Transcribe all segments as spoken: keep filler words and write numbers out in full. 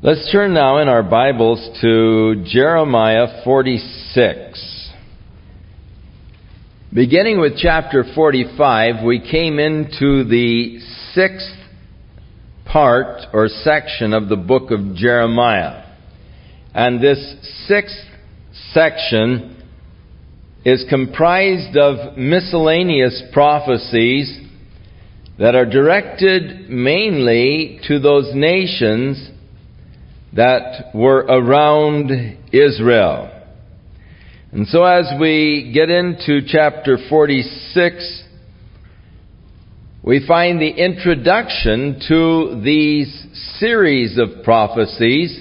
Let's turn now in our Bibles to Jeremiah forty-six. Beginning with chapter forty-five, we came into the sixth part or section of the book of Jeremiah. And this sixth section is comprised of miscellaneous prophecies that are directed mainly to those nations that were around Israel. And so as we get into chapter forty-six, we find the introduction to these series of prophecies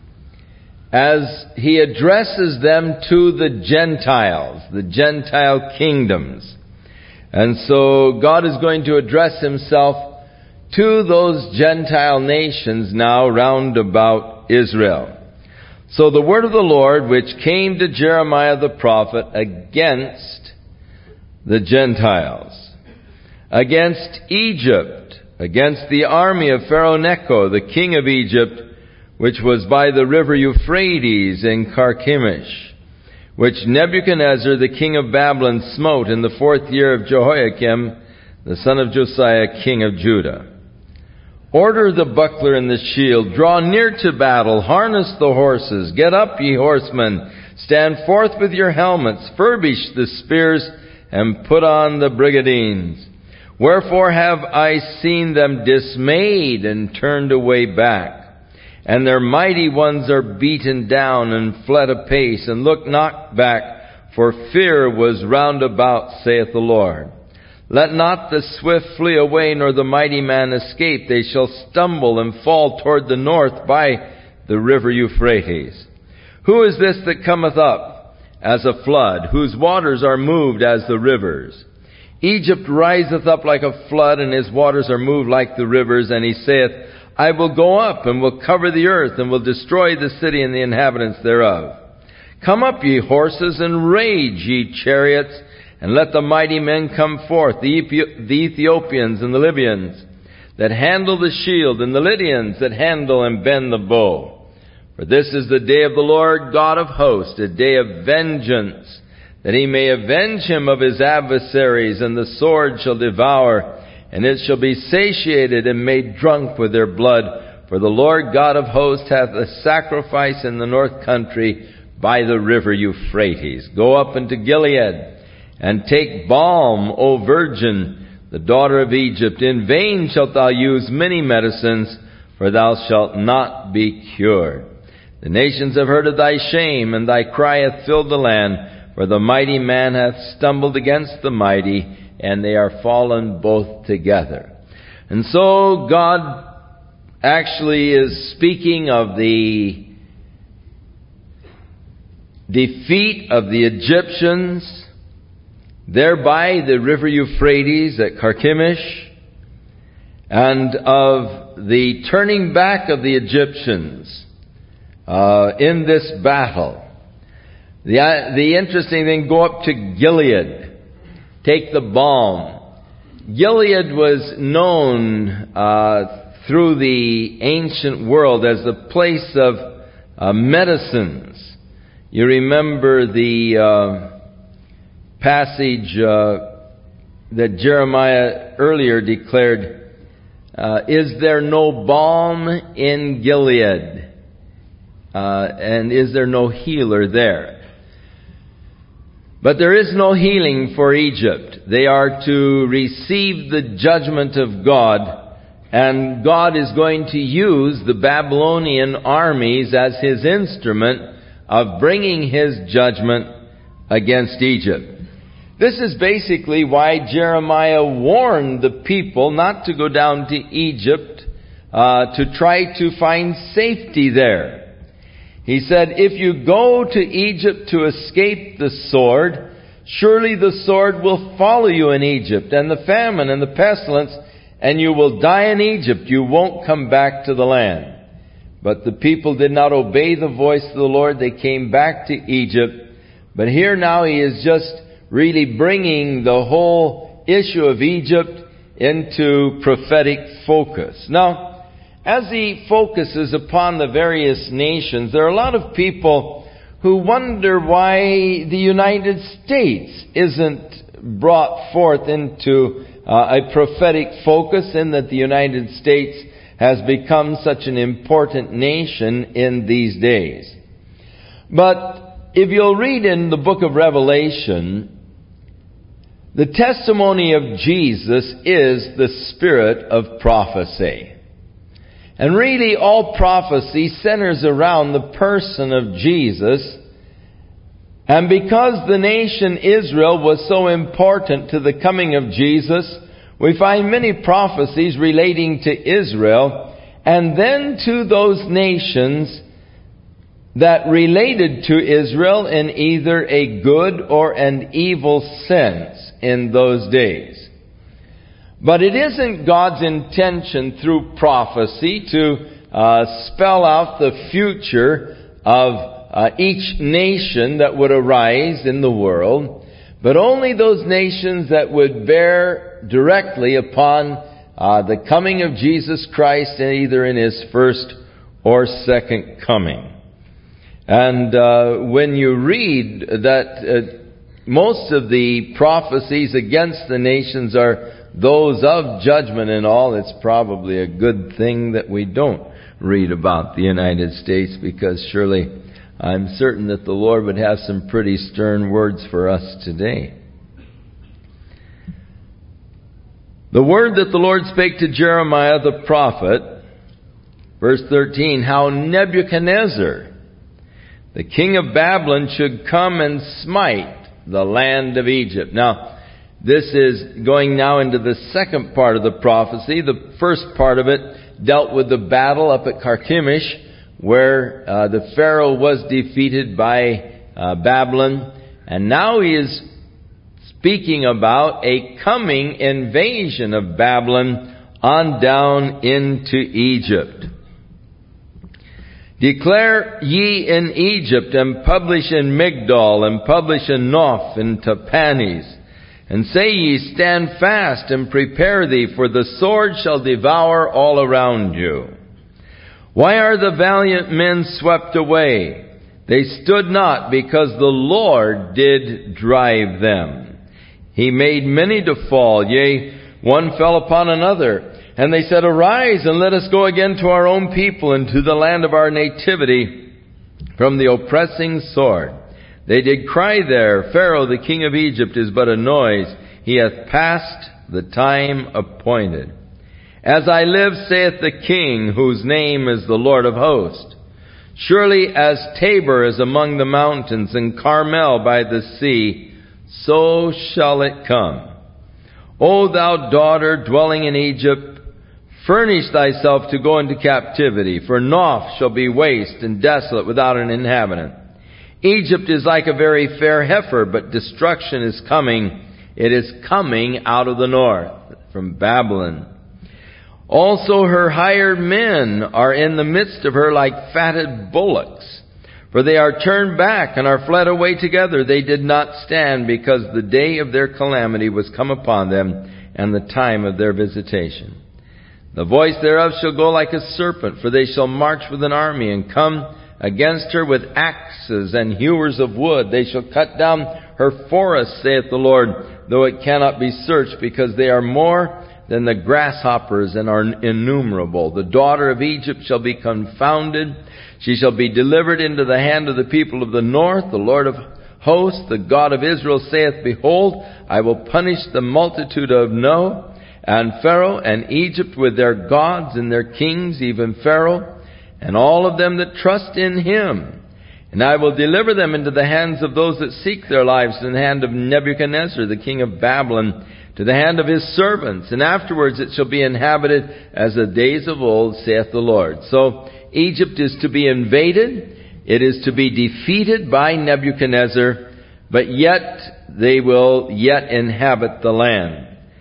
as he addresses them to the Gentiles, the Gentile kingdoms. And so God is going to address himself to those Gentile nations now round about Israel. So the word of the Lord which came to Jeremiah the prophet against the Gentiles, against Egypt, against the army of Pharaoh Necho, the king of Egypt, which was by the river Euphrates in Carchemish, which Nebuchadnezzar the king of Babylon smote in the fourth year of Jehoiakim, the son of Josiah, king of Judah. Order the buckler and the shield, draw near to battle, harness the horses, get up, ye horsemen, stand forth with your helmets, furbish the spears, and put on the brigadines. Wherefore have I seen them dismayed and turned away back, and their mighty ones are beaten down and fled apace, and look not back, for fear was round about, saith the Lord. Let not the swift flee away, nor the mighty man escape. They shall stumble and fall toward the north by the river Euphrates. Who is this that cometh up as a flood, whose waters are moved as the rivers? Egypt riseth up like a flood, and his waters are moved like the rivers. And he saith, I will go up, and will cover the earth, and will destroy the city and the inhabitants thereof. Come up, ye horses, and rage, ye chariots, and let the mighty men come forth, the, Ethi- the Ethiopians and the Libyans, that handle the shield, and the Lydians that handle and bend the bow. For this is the day of the Lord God of hosts, a day of vengeance, that he may avenge him of his adversaries, and the sword shall devour, and it shall be satiated and made drunk with their blood. For the Lord God of hosts hath a sacrifice in the north country by the river Euphrates. Go up into Gilead, and take balm, O virgin, the daughter of Egypt. In vain shalt thou use many medicines, for thou shalt not be cured. The nations have heard of thy shame, and thy cry hath filled the land. For the mighty man hath stumbled against the mighty, and they are fallen both together. And so God actually is speaking of the defeat of the Egyptians thereby the river Euphrates at Carchemish, and of the turning back of the Egyptians uh, in this battle. The, uh, the interesting thing, go up to Gilead, take the balm. Gilead was known uh, through the ancient world as the place of uh, medicines. You remember the Uh, passage uh, that Jeremiah earlier declared, uh, is there no balm in Gilead? Uh, and is there no healer there? But there is no healing for Egypt. They are to receive the judgment of God, and God is going to use the Babylonian armies as his instrument of bringing his judgment against Egypt. This is basically why Jeremiah warned the people not to go down to Egypt uh, to try to find safety there. He said, if you go to Egypt to escape the sword, surely the sword will follow you in Egypt, and the famine and the pestilence, and you will die in Egypt. You won't come back to the land. But the people did not obey the voice of the Lord. They came back to Egypt. But here now he is just really bringing the whole issue of Egypt into prophetic focus. Now, as he focuses upon the various nations, there are a lot of people who wonder why the United States isn't brought forth into uh, a prophetic focus, in that the United States has become such an important nation in these days. But if you'll read in the book of Revelation, the testimony of Jesus is the spirit of prophecy. And really all prophecy centers around the person of Jesus. And because the nation Israel was so important to the coming of Jesus, we find many prophecies relating to Israel, and then to those nations that related to Israel in either a good or an evil sense in those days. But it isn't God's intention through prophecy to uh, spell out the future of uh, each nation that would arise in the world, but only those nations that would bear directly upon uh, the coming of Jesus Christ, either in His first or second coming. And uh, when you read that uh, most of the prophecies against the nations are those of judgment and all, it's probably a good thing that we don't read about the United States, because surely I'm certain that the Lord would have some pretty stern words for us today. The word that the Lord spake to Jeremiah the prophet, verse thirteen, how Nebuchadnezzar, the king of Babylon, should come and smite the land of Egypt. Now, this is going now into the second part of the prophecy. The first part of it dealt with the battle up at Carchemish, where uh, the Pharaoh was defeated by uh, Babylon. And now he is speaking about a coming invasion of Babylon on down into Egypt. Declare ye in Egypt, and publish in Migdol, and publish in Noph, and Tahpanhes, and say ye, stand fast and prepare thee, for the sword shall devour all around you. Why are the valiant men swept away? They stood not, because the Lord did drive them. He made many to fall, yea, one fell upon another. And they said, arise, and let us go again to our own people, and to the land of our nativity, from the oppressing sword. They did cry there, Pharaoh the king of Egypt is but a noise. He hath passed the time appointed. As I live, saith the King, whose name is the Lord of hosts, surely as Tabor is among the mountains, and Carmel by the sea, so shall it come. O thou daughter dwelling in Egypt, furnish thyself to go into captivity, for Noph shall be waste and desolate without an inhabitant. Egypt is like a very fair heifer, but destruction is coming. It is coming out of the north, from Babylon. Also her hired men are in the midst of her like fatted bullocks. For they are turned back and are fled away together. They did not stand, because the day of their calamity was come upon them, and the time of their visitation. The voice thereof shall go like a serpent, for they shall march with an army, and come against her with axes and hewers of wood. They shall cut down her forests, saith the Lord, though it cannot be searched, because they are more than the grasshoppers and are innumerable. The daughter of Egypt shall be confounded. She shall be delivered into the hand of the people of the north. The Lord of hosts, the God of Israel, saith, behold, I will punish the multitude of No, and Pharaoh and Egypt with their gods and their kings, even Pharaoh, and all of them that trust in him. And I will deliver them into the hands of those that seek their lives, in the hand of Nebuchadnezzar, the king of Babylon, to the hand of his servants. And afterwards it shall be inhabited as the days of old, saith the Lord. So Egypt is to be invaded. It is to be defeated by Nebuchadnezzar, but yet they will yet inhabit the land.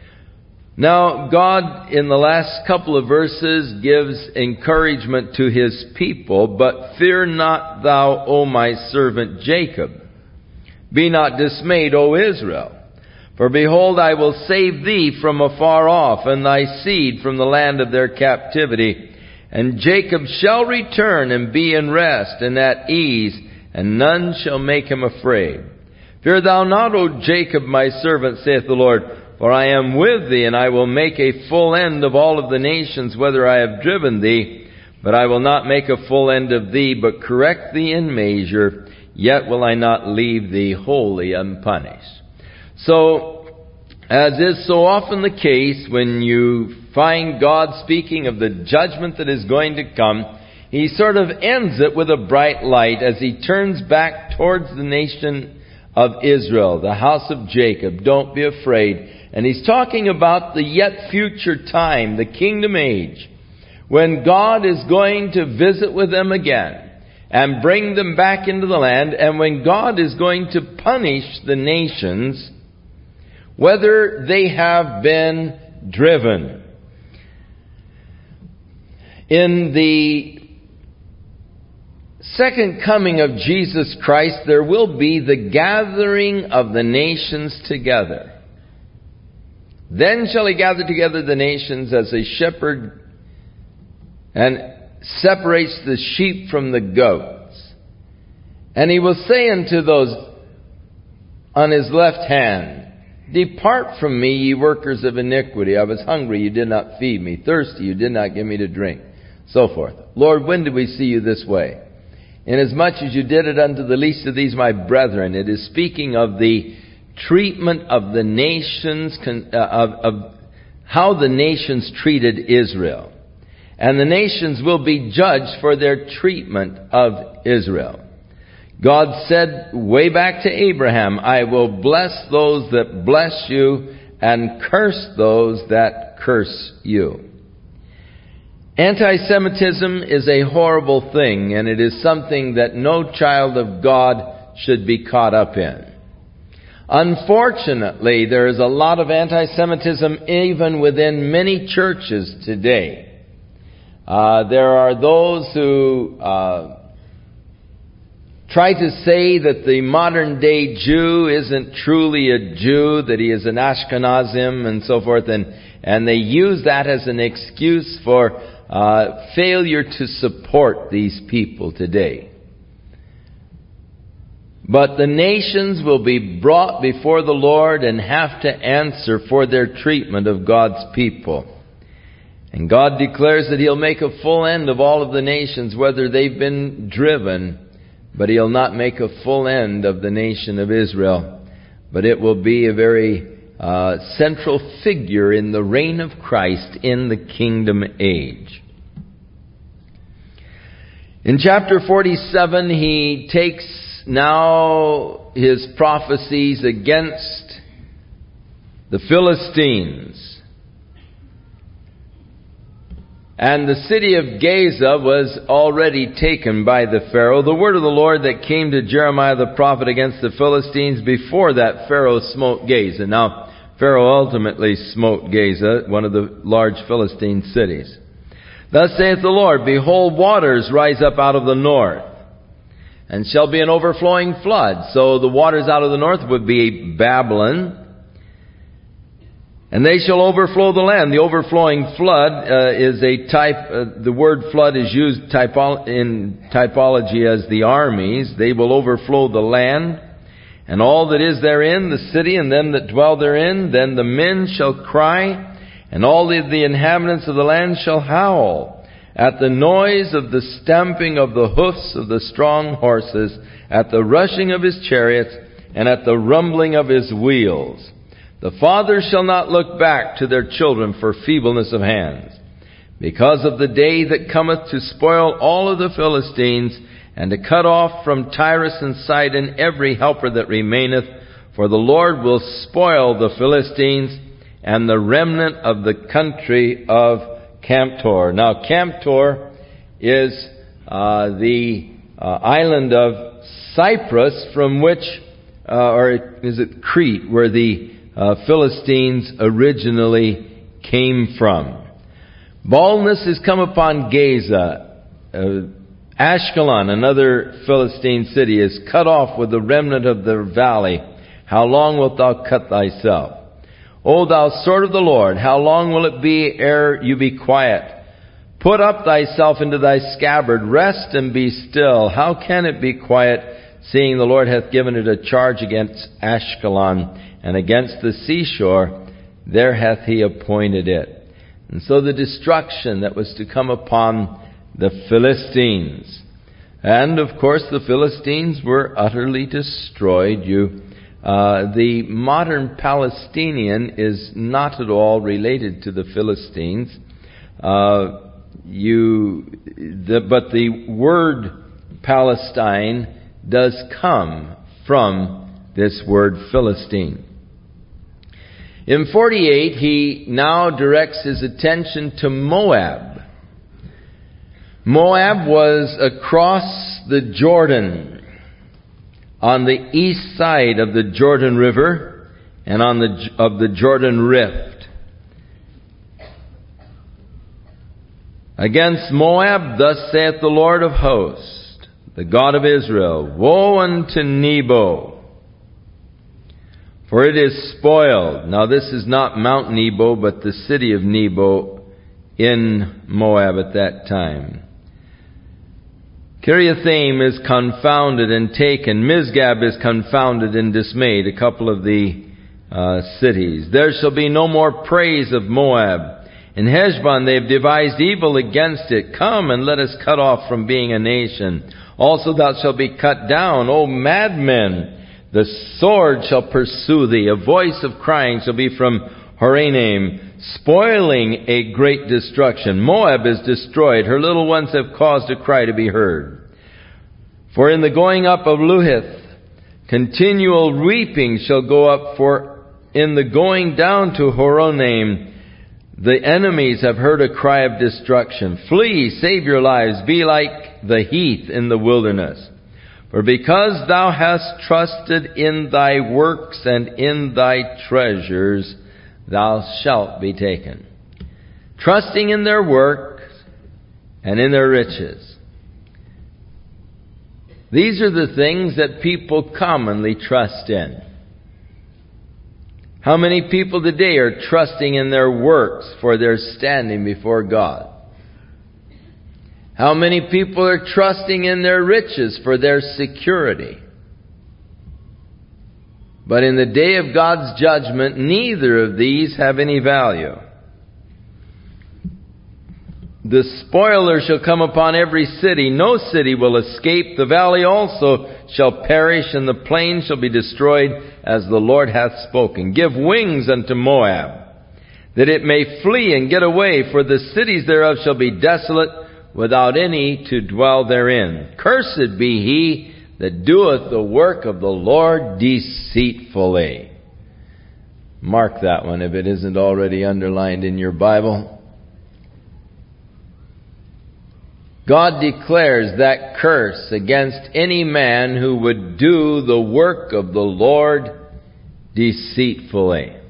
Now, God, in the last couple of verses, gives encouragement to His people. But fear not thou, O my servant Jacob. Be not dismayed, O Israel. For behold, I will save thee from afar off, and thy seed from the land of their captivity. And Jacob shall return and be in rest and at ease, and none shall make him afraid. Fear thou not, O Jacob, my servant, saith the Lord, for I am with thee, and I will make a full end of all of the nations, whither I have driven thee. But I will not make a full end of thee, but correct thee in measure, yet will I not leave thee wholly unpunished. So, as is so often the case when you find God speaking of the judgment that is going to come, He sort of ends it with a bright light as He turns back towards the nation of Israel, the house of Jacob. Don't be afraid. And He's talking about the yet future time, the kingdom age, when God is going to visit with them again and bring them back into the land, and when God is going to punish the nations, whether they have been driven. In the second coming of Jesus Christ, there will be the gathering of the nations together. Then shall He gather together the nations as a shepherd and separates the sheep from the goats. And He will say unto those on His left hand, Depart from me, ye workers of iniquity. I was hungry, you did not feed me. Thirsty, you did not give me to drink. So forth. Lord, when did we see you this way? Inasmuch as you did it unto the least of these my brethren. It is speaking of the treatment of the nations, uh, of, of how the nations treated Israel. And the nations will be judged for their treatment of Israel. God said way back to Abraham, I will bless those that bless you and curse those that curse you. Anti-Semitism is a horrible thing, and it is something that no child of God should be caught up in. Unfortunately, there is a lot of anti-Semitism even within many churches today. Uh, there are those who uh, try to say that the modern day Jew isn't truly a Jew, that he is an Ashkenazim and so forth, and, and they use that as an excuse for uh, failure to support these people today. But the nations will be brought before the Lord and have to answer for their treatment of God's people. And God declares that He'll make a full end of all of the nations, whether they've been driven, but He'll not make a full end of the nation of Israel. But it will be a very uh, central figure in the reign of Christ in the kingdom age. In chapter forty-seven, He takes now His prophecies against the Philistines. And the city of Gaza was already taken by the Pharaoh. The word of the Lord that came to Jeremiah the prophet against the Philistines, before that Pharaoh smote Gaza. Now, Pharaoh ultimately smote Gaza, one of the large Philistine cities. Thus saith the Lord, Behold, waters rise up out of the north, and shall be an overflowing flood. So the waters out of the north would be Babylon. And they shall overflow the land. The overflowing flood uh, is a type, uh, the word flood is used typo- in typology as the armies. They will overflow the land, and all that is therein, the city, and them that dwell therein. Then the men shall cry, and all the, the inhabitants of the land shall howl, at the noise of the stamping of the hoofs of the strong horses, at the rushing of his chariots, and at the rumbling of his wheels. The fathers shall not look back to their children for feebleness of hands, because of the day that cometh to spoil all of the Philistines, and to cut off from Tyrus and Sidon every helper that remaineth. For the Lord will spoil the Philistines and the remnant of the country of Camptor. Now, Camptor is uh, the uh, island of Cyprus, from which, uh, or is it Crete, where the Uh, Philistines originally came from. Baldness has come upon Gaza. Uh, Ashkelon, another Philistine city, is cut off with the remnant of their valley. How long wilt thou cut thyself? O thou sword of the Lord, how long will it be ere you be quiet? Put up thyself into thy scabbard, rest and be still. How can it be quiet, seeing the Lord hath given it a charge against Ashkelon, and against the seashore, there hath he appointed it. And so the destruction that was to come upon the Philistines. And of course the Philistines were utterly destroyed. You, uh, the modern Palestinian is not at all related to the Philistines. Uh, you, the, but the word Palestine does come from this word Philistine. In forty-eight, he now directs his attention to Moab. Moab was across the Jordan, on the east side of the Jordan River and on the of the Jordan Rift. Against Moab, thus saith the Lord of hosts, the God of Israel, woe unto Nebo, for it is spoiled. Now this is not Mount Nebo, but the city of Nebo in Moab at that time. Kiriathaim is confounded and taken. Misgab is confounded and dismayed, a couple of the uh, cities. There shall be no more praise of Moab. In Heshbon they have devised evil against it. Come and let us cut off from being a nation. Also thou shalt be cut down, O madmen. The sword shall pursue thee. A voice of crying shall be from Horonaim, spoiling a great destruction. Moab is destroyed. Her little ones have caused a cry to be heard. For in the going up of Luhith, continual weeping shall go up. For in the going down to Horonaim, the enemies have heard a cry of destruction. Flee, save your lives, be like the heath in the wilderness. For because thou hast trusted in thy works and in thy treasures, thou shalt be taken. Trusting in their works and in their riches. These are the things that people commonly trust in. How many people today are trusting in their works for their standing before God? How many people are trusting in their riches for their security? But in the day of God's judgment, neither of these have any value. The spoiler shall come upon every city. No city will escape. The valley also shall perish, and the plain shall be destroyed, as the Lord hath spoken. Give wings unto Moab, that it may flee and get away, for the cities thereof shall be desolate, without any to dwell therein. Cursed be he that doeth the work of the Lord deceitfully. Mark that one if it isn't already underlined in your Bible. God declares that curse against any man who would do the work of the Lord deceitfully.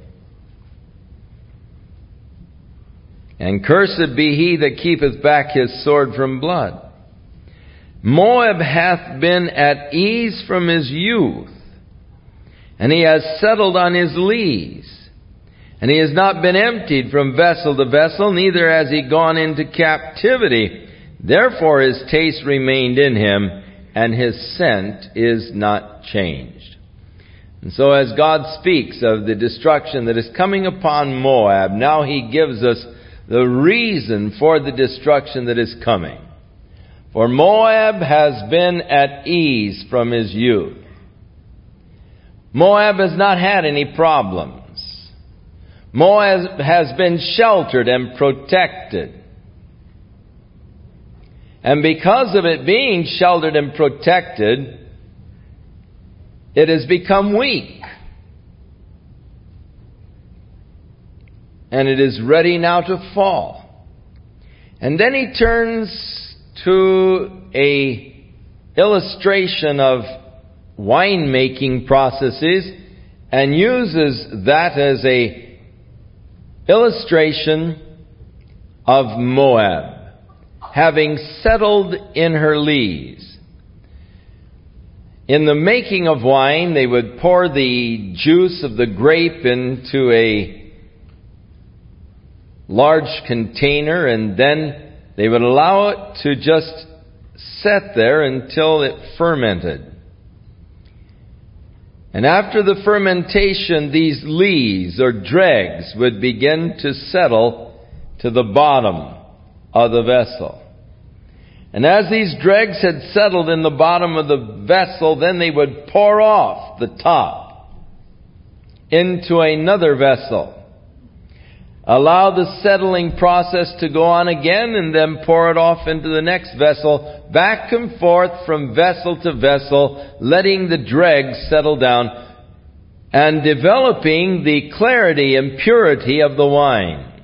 And cursed be he that keepeth back his sword from blood. Moab hath been at ease from his youth, and he has settled on his lees. And he has not been emptied from vessel to vessel, neither has he gone into captivity. Therefore his taste remained in him, and his scent is not changed. And so as God speaks of the destruction that is coming upon Moab, now he gives us the reason for the destruction that is coming. For Moab has been at ease from his youth. Moab has not had any problems. Moab has been sheltered and protected. And because of it being sheltered and protected, it has become weak. And it is ready now to fall. And then he turns to a illustration of winemaking processes and uses that as a illustration of Moab, having settled in her lees. In the making of wine, they would pour the juice of the grape into a large container, and then they would allow it to just set there until it fermented. And after the fermentation, these lees or dregs would begin to settle to the bottom of the vessel. And as these dregs had settled in the bottom of the vessel, then they would pour off the top into another vessel. Allow the settling process to go on again, and then pour it off into the next vessel, back and forth from vessel to vessel, letting the dregs settle down and developing the clarity and purity of the wine.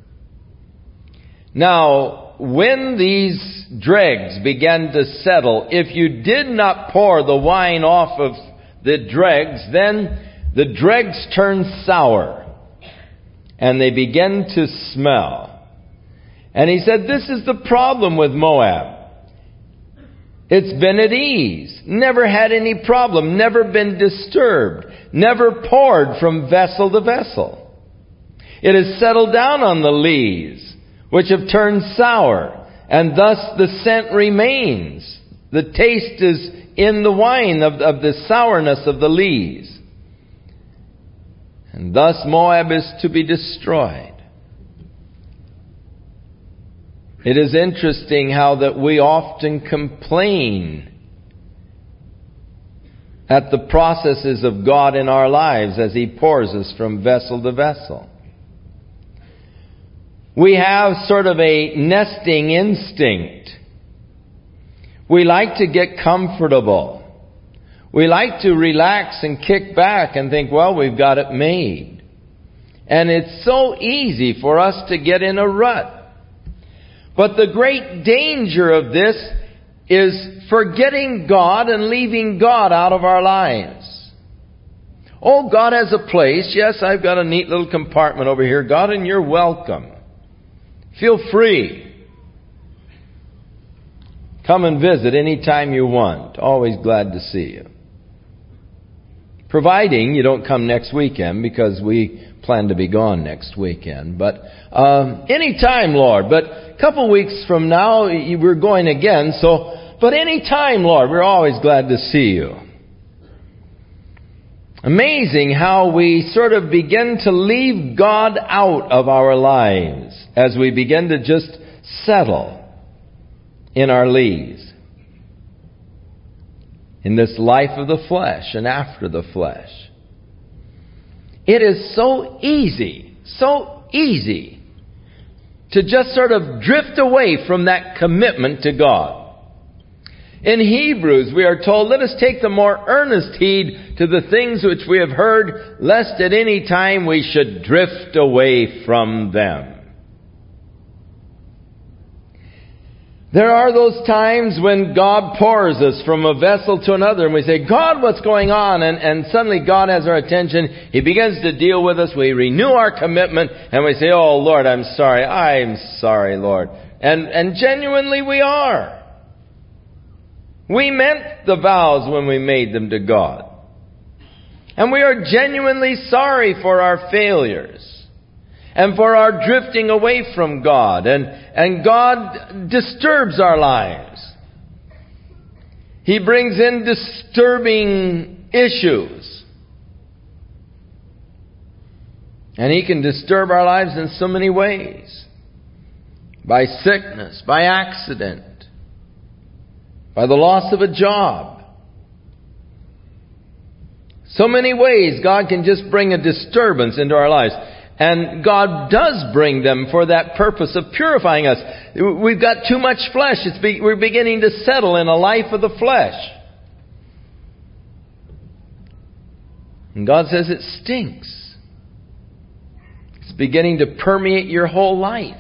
Now, when these dregs began to settle, if you did not pour the wine off of the dregs, then the dregs turned sour. And they began to smell. And he said, this is the problem with Moab. It's been at ease. Never had any problem. Never been disturbed. Never poured from vessel to vessel. It has settled down on the lees, which have turned sour. And thus the scent remains. The taste is in the wine of, of the sourness of the lees. And thus Moab is to be destroyed. It is interesting how that we often complain at the processes of God in our lives as He pours us from vessel to vessel. We have sort of a nesting instinct. We like to get comfortable. We like to relax and kick back and think, well, we've got it made. And it's so easy for us to get in a rut. But the great danger of this is forgetting God and leaving God out of our lives. Oh, God has a place. Yes, I've got a neat little compartment over here. God, and you're welcome. Feel free. Come and visit anytime you want. Always glad to see you. Providing you don't come next weekend, because we plan to be gone next weekend. But um, any time, Lord. But a couple weeks from now, we're going again. So, but any time, Lord, we're always glad to see you. Amazing how we sort of begin to leave God out of our lives as we begin to just settle in our lees. In this life of the flesh and after the flesh. It is so easy, so easy to just sort of drift away from that commitment to God. In Hebrews, we are told, let us take the more earnest heed to the things which we have heard, lest at any time we should drift away from them. There are those times when God pours us from a vessel to another and we say, God, what's going on? And, and suddenly God has our attention. He begins to deal with us. We renew our commitment and we say, oh, Lord, I'm sorry. I'm sorry, Lord. And, and genuinely we are. We meant the vows when we made them to God. And we are genuinely sorry for our failures. And for our drifting away from God. And, and God disturbs our lives. He brings in disturbing issues. And He can disturb our lives in so many ways. By sickness, by accident, by the loss of a job. So many ways God can just bring a disturbance into our lives. And God does bring them for that purpose of purifying us. We've got too much flesh. It's be, we're beginning to settle in a life of the flesh. And God says it stinks. It's beginning to permeate your whole life.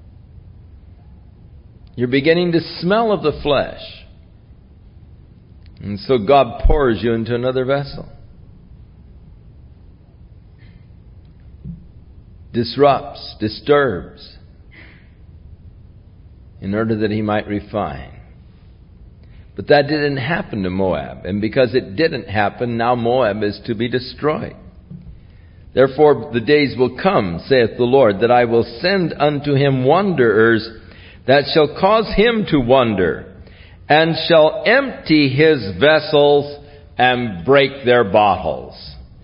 You're beginning to smell of the flesh. And so God pours you into another vessel. Disrupts, disturbs, in order that He might refine. But that didn't happen to Moab. And because it didn't happen, now Moab is to be destroyed. Therefore the days will come, saith the Lord, that I will send unto him wanderers that shall cause him to wonder, and shall empty his vessels and break their bottles.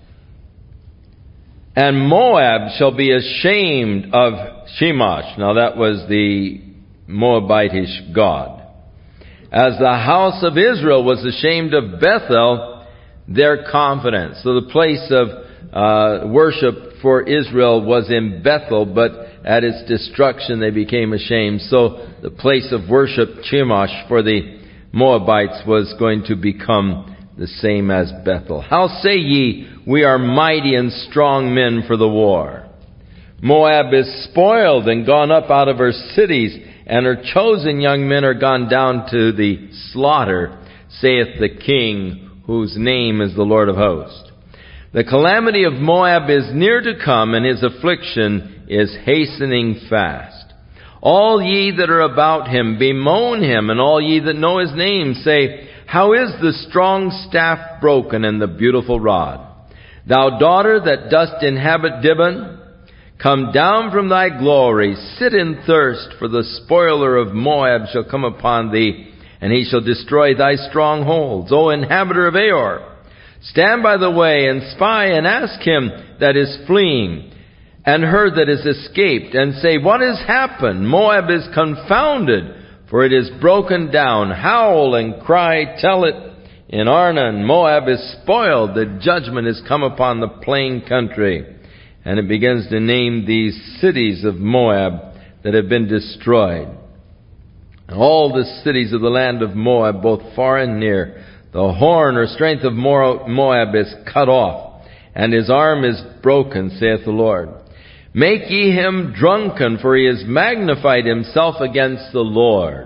And Moab shall be ashamed of Chemosh. Now that was the Moabitish god. As the house of Israel was ashamed of Bethel, their confidence. So the place of uh, worship for Israel was in Bethel, but at its destruction they became ashamed. So the place of worship, Chemosh, for the Moabites was going to become the same as Bethel. How say ye, we are mighty and strong men for the war? Moab is spoiled and gone up out of her cities, and her chosen young men are gone down to the slaughter, saith the King, whose name is the Lord of hosts. The calamity of Moab is near to come, and his affliction is hastening fast. All ye that are about him bemoan him, and all ye that know his name say, how is the strong staff broken and the beautiful rod? Thou daughter that dost inhabit Dibon, come down from thy glory, sit in thirst, for the spoiler of Moab shall come upon thee, and he shall destroy thy strongholds. O inhabitor of Aor, stand by the way, and spy, and ask him that is fleeing, and her that is escaped, and say, what has happened? Moab is confounded, for it is broken down. Howl and cry, tell it in Arnon. Moab is spoiled, the judgment is come upon the plain country. And it begins to name these cities of Moab that have been destroyed. All the cities of the land of Moab, both far and near. The horn or strength of Moab is cut off, and his arm is broken, saith the Lord. Make ye him drunken, for he has magnified himself against the Lord.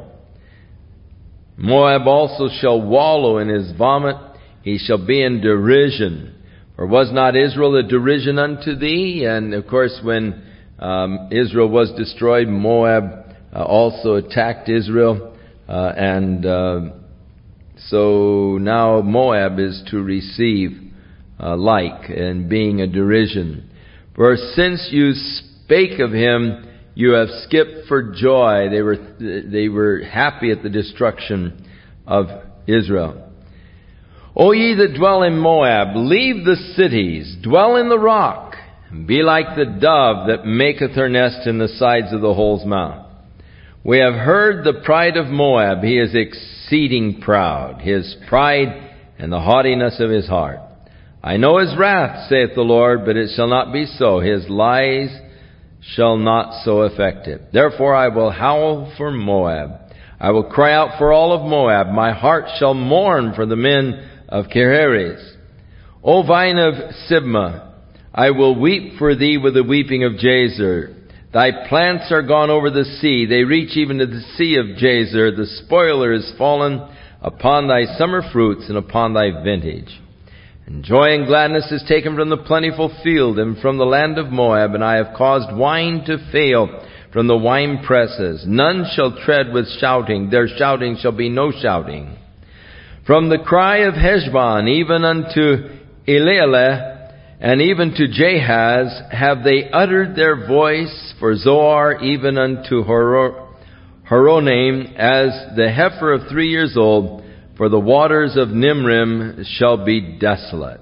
Moab also shall wallow in his vomit, he shall be in derision. For was not Israel a derision unto thee? And of course, when um, Israel was destroyed, Moab uh, also attacked Israel. Uh, and uh, so now Moab is to receive uh, like, and being a derision. For since you spake of him, you have skipped for joy. They were, they were happy at the destruction of Israel. O ye that dwell in Moab, leave the cities, dwell in the rock, and be like the dove that maketh her nest in the sides of the hole's mouth. We have heard the pride of Moab. He is exceeding proud, his pride and the haughtiness of his heart. I know his wrath, saith the Lord, but it shall not be so. His lies shall not so affect it. Therefore I will howl for Moab. I will cry out for all of Moab. My heart shall mourn for the men of Kirheres. O vine of Sibmah, I will weep for thee with the weeping of Jazer. Thy plants are gone over the sea. They reach even to the sea of Jazer. The spoiler is fallen upon thy summer fruits and upon thy vintage. And joy and gladness is taken from the plentiful field and from the land of Moab, and I have caused wine to fail from the wine presses. None shall tread with shouting. Their shouting shall be no shouting. From the cry of Heshbon even unto Elealeh, and even to Jahaz, have they uttered their voice, for Zoar even unto Hor- Horonaim, as the heifer of three years old, for the waters of Nimrim shall be desolate.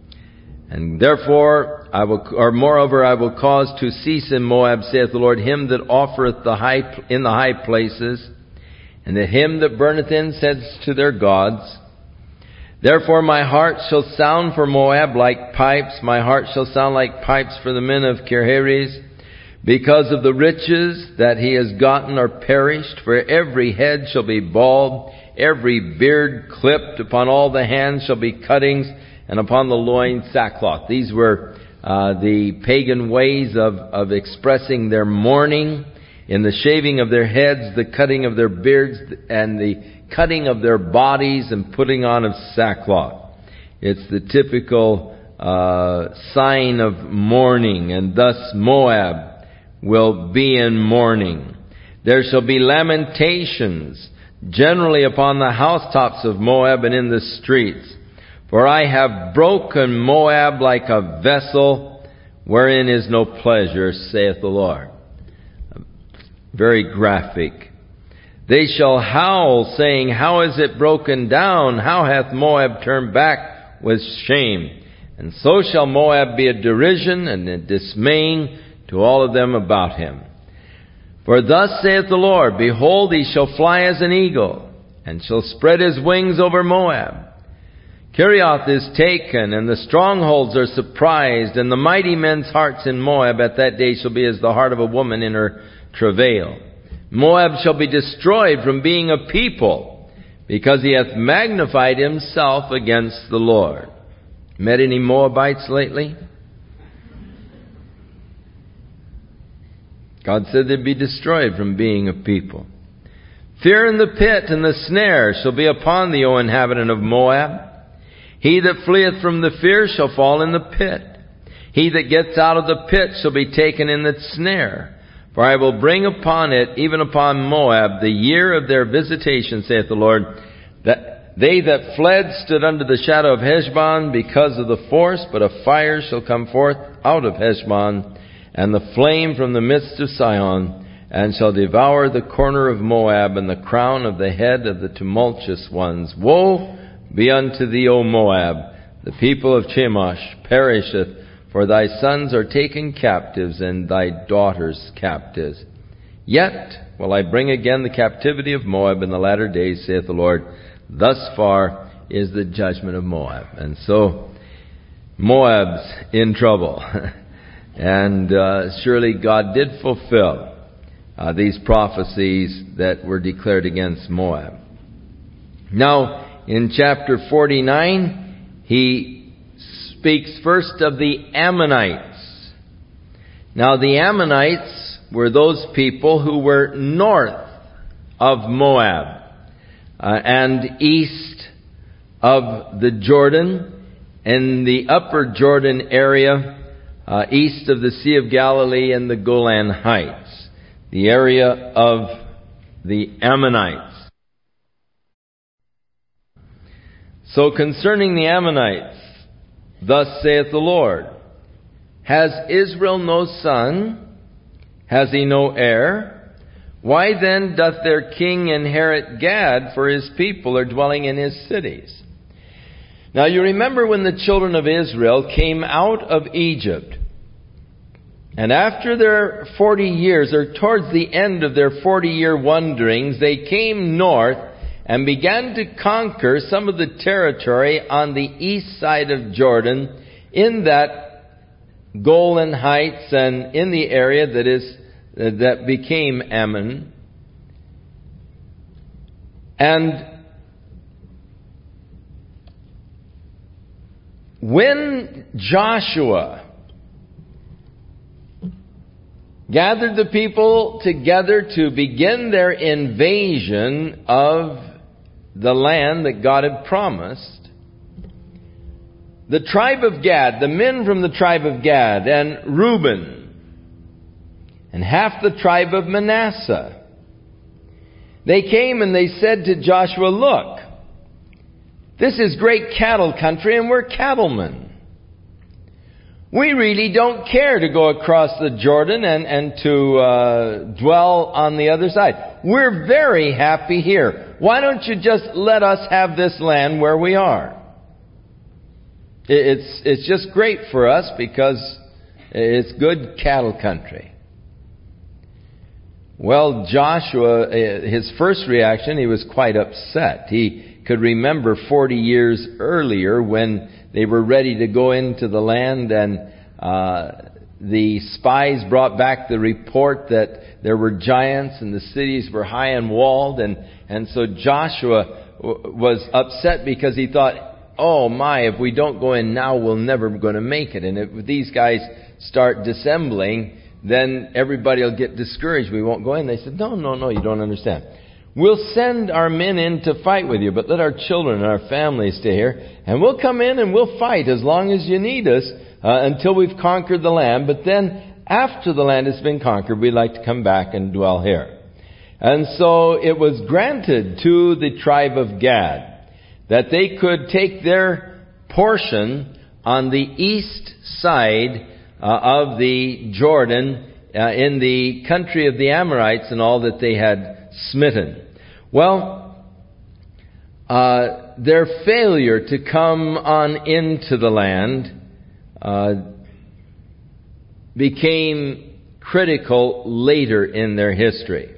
And therefore, I will, or moreover, I will cause to cease in Moab, saith the Lord, him that offereth the high, in the high places, and the him that burneth incense to their gods. Therefore my heart shall sound for Moab like pipes. My heart shall sound like pipes for the men of Kirheres, because of the riches that he has gotten are perished. For every head shall be bald, every beard clipped. Upon all the hands shall be cuttings, and upon the loins sackcloth. These were uh, the pagan ways of, of expressing their mourning. In the shaving of their heads, the cutting of their beards, and the cutting of their bodies, and putting on of sackcloth. It's the typical uh, sign of mourning, and thus Moab will be in mourning. There shall be lamentations generally upon the housetops of Moab and in the streets. For I have broken Moab like a vessel wherein is no pleasure, saith the Lord. Very graphic They shall howl, saying, how is it broken down? How hath Moab turned back with shame? And so shall Moab be a derision and a dismaying to all of them about him. For thus saith the Lord, behold, he shall fly as an eagle, and shall spread his wings over Moab. Kerioth is taken, and the strongholds are surprised, and the mighty men's hearts in Moab at that day shall be as the heart of a woman in her travail. Moab shall be destroyed from being a people, because he hath magnified himself against the Lord. Met any Moabites lately? God said they'd be destroyed from being a people. Fear and the pit and the snare shall be upon thee, O inhabitant of Moab. He that fleeth from the fear shall fall in the pit. He that gets out of the pit shall be taken in the snare. For I will bring upon it, even upon Moab, the year of their visitation, saith the Lord, that they that fled stood under the shadow of Heshbon because of the force, but a fire shall come forth out of Heshbon, and the flame from the midst of Sihon, and shall devour the corner of Moab, and the crown of the head of the tumultuous ones. Woe be unto thee, O Moab! The people of Chemosh perisheth, for thy sons are taken captives, and thy daughters captives. Yet will I bring again the captivity of Moab in the latter days, saith the Lord. Thus far is the judgment of Moab. And so, Moab's in trouble. and uh, surely God did fulfill uh, these prophecies that were declared against Moab. Now, in chapter forty-nine, he speaks first of the Ammonites. Now the Ammonites were those people who were north of Moab uh, and east of the Jordan, in the upper Jordan area, uh, east of the Sea of Galilee and the Golan Heights, the area of the Ammonites. So concerning the Ammonites, thus saith the Lord, has Israel no son? Has he no heir? Why then doth their king inherit Gad, for his people are dwelling in his cities? Now you remember when the children of Israel came out of Egypt, and after their forty years, or towards the end of their forty-year wanderings, they came north and began to conquer some of the territory on the east side of Jordan, in that Golan Heights and in the area that is that became Ammon. And when Joshua gathered the people together to begin their invasion of the land that God had promised, the tribe of Gad, the men from the tribe of Gad, and Reuben, and half the tribe of Manasseh, they came and they said to Joshua, look, this is great cattle country and we're cattlemen. We really don't care to go across the Jordan and, and to uh, dwell on the other side. We're very happy here. Why don't you just let us have this land where we are? It's, it's just great for us because it's good cattle country. Well, Joshua, his first reaction, he was quite upset. He could remember forty years earlier when they were ready to go into the land, and uh, the spies brought back the report that there were giants and the cities were high and walled, and, and so Joshua w- was upset because he thought, oh my, if we don't go in now, we're never going to make it. And if these guys start dissembling, then everybody will get discouraged. We won't go in. They said, no, no, no, you don't understand. We'll send our men in to fight with you, but let our children and our families stay here. And we'll come in and we'll fight as long as you need us uh, until we've conquered the land. But then after the land has been conquered, we'd like to come back and dwell here. And so it was granted to the tribe of Gad that they could take their portion on the east side uh, of the Jordan uh, in the country of the Amorites and all that they had smitten. Well, uh, their failure to come on into the land uh, became critical later in their history.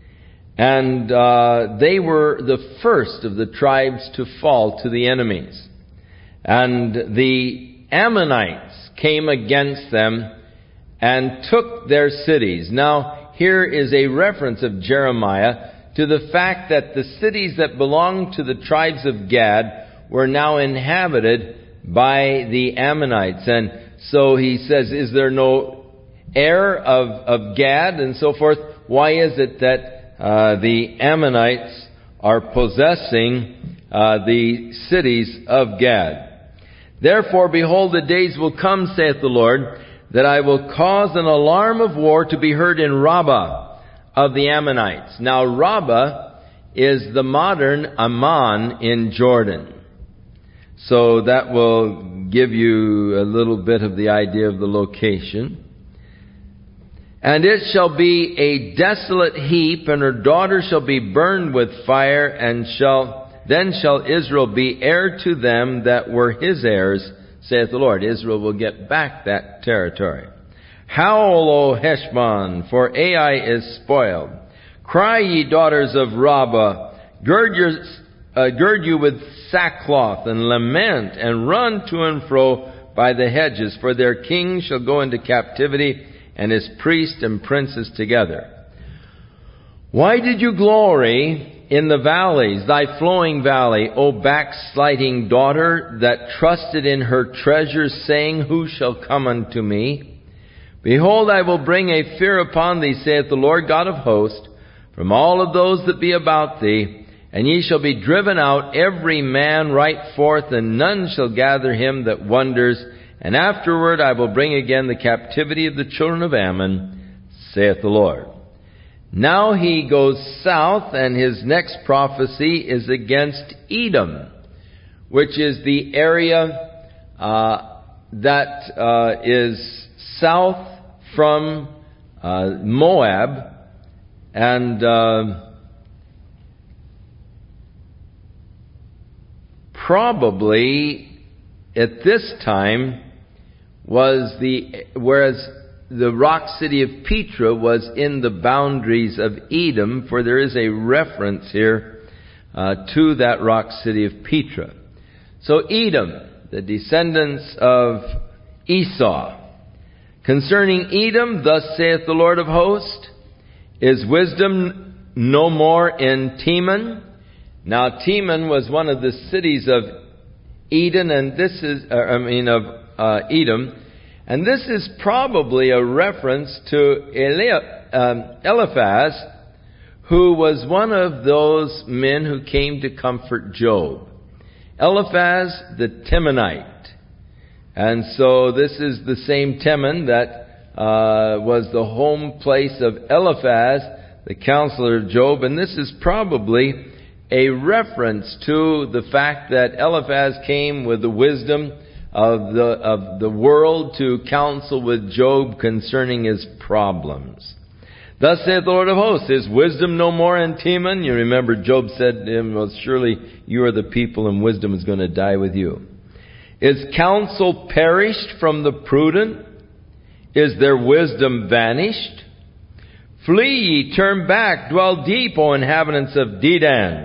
And uh, they were the first of the tribes to fall to the enemies. And the Ammonites came against them and took their cities. Now, here is a reference of Jeremiah to the fact that the cities that belonged to the tribes of Gad were now inhabited by the Ammonites. And so he says, is there no heir of, of Gad and so forth? Why is it that uh, the Ammonites are possessing uh, the cities of Gad? Therefore, behold, the days will come, saith the Lord, that I will cause an alarm of war to be heard in Rabbah of the Ammonites. Now, Rabbah is the modern Amman in Jordan. So that will give you a little bit of the idea of the location. And it shall be a desolate heap, and her daughter shall be burned with fire, and shall then shall Israel be heir to them that were his heirs, saith the Lord. Israel will get back that territory. Howl, O Heshbon, for Ai is spoiled. Cry, ye daughters of Rabbah, gird, your, uh, gird you with sackcloth, and lament, and run to and fro by the hedges, for their king shall go into captivity, and his priests and princes together. Why did you glory in the valleys, thy flowing valley, O backsliding daughter, that trusted in her treasures, saying, who shall come unto me? Behold, I will bring a fear upon thee, saith the Lord God of hosts, from all of those that be about thee, and ye shall be driven out, every man right forth, and none shall gather him that wanders. And afterward I will bring again the captivity of the children of Ammon, saith the Lord. Now he goes south, and his next prophecy is against Edom, which is the area uh, that uh, is south from uh, Moab, and uh, probably at this time was the, whereas the rock city of Petra was in the boundaries of Edom, for there is a reference here uh, to that rock city of Petra. So Edom, the descendants of Esau. Concerning Edom, thus saith the Lord of hosts, is wisdom no more in Teman? Now Teman was one of the cities of Eden, and this is, uh, I mean of uh, Edom, and this is probably a reference to Eli- um, Eliphaz, who was one of those men who came to comfort Job. Eliphaz the Temanite. And so this is the same Teman that uh, was the home place of Eliphaz, the counselor of Job. And this is probably a reference to the fact that Eliphaz came with the wisdom of the of the world to counsel with Job concerning his problems. Thus saith the Lord of hosts, is wisdom no more in Teman? You remember Job said to him, well, surely you are the people, and wisdom is going to die with you. Is counsel perished from the prudent? Is their wisdom vanished? Flee ye, turn back, dwell deep, O inhabitants of Dedan.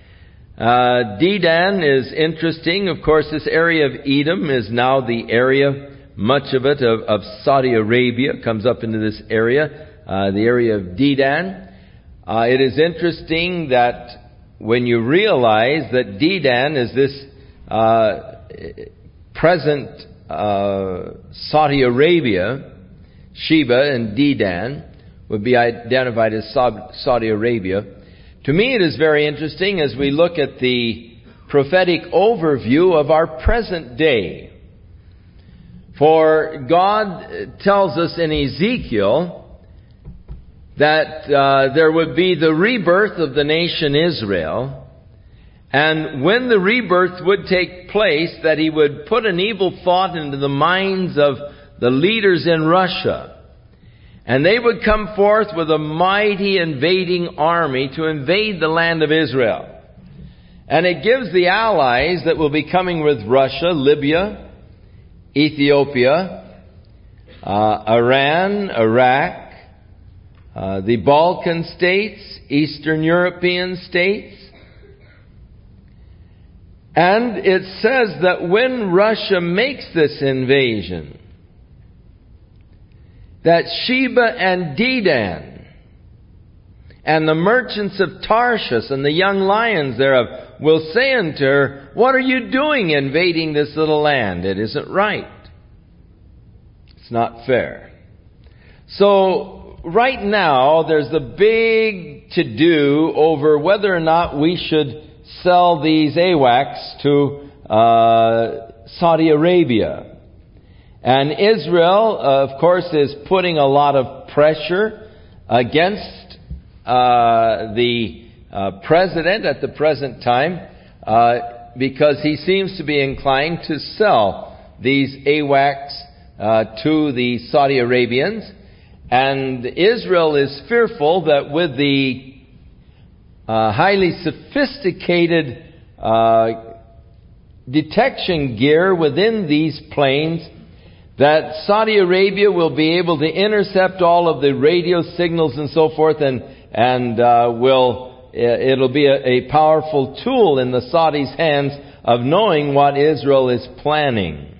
Uh, Dedan is interesting. Of course, this area of Edom is now the area, much of it, of, of Saudi Arabia, comes up into this area, uh, the area of Dedan. Uh, it is interesting that when you realize that Dedan is this uh, present uh, Saudi Arabia, Sheba and Dedan would be identified as Saudi Arabia. To me, it is very interesting as we look at the prophetic overview of our present day. For God tells us in Ezekiel that uh, there would be the rebirth of the nation Israel, and when the rebirth would take place, that He would put an evil thought into the minds of the leaders in Russia. And they would come forth with a mighty invading army to invade the land of Israel. And it gives the allies that will be coming with Russia, Libya, Ethiopia, uh, Iran, Iraq, uh, the Balkan states, Eastern European states. And it says that when Russia makes this invasion, that Sheba and Dedan and the merchants of Tarshish and the young lions thereof will say unto her, what are you doing invading this little land? It isn't right. It's not fair. So, right now, there's a big to-do over whether or not we should sell these AWACS to uh, Saudi Arabia. And Israel, uh, of course, is putting a lot of pressure against uh, the uh, president at the present time uh, because he seems to be inclined to sell these AWACS uh, to the Saudi Arabians. And Israel is fearful that with the uh, highly sophisticated uh, detection gear within these planes, that Saudi Arabia will be able to intercept all of the radio signals and so forth, and and uh, will it'll be a, a powerful tool in the Saudis' hands of knowing what Israel is planning.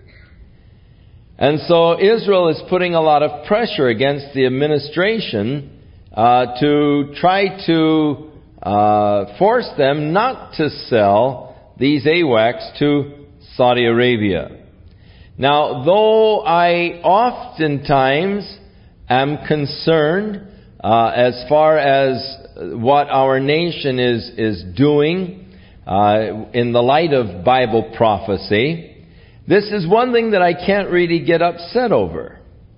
And so Israel is putting a lot of pressure against the administration uh, to try to uh, force them not to sell these AWACS to Saudi Arabia. Now, though I oftentimes am concerned uh, as far as what our nation is is doing uh, in the light of Bible prophecy, this is one thing that I can't really get upset over.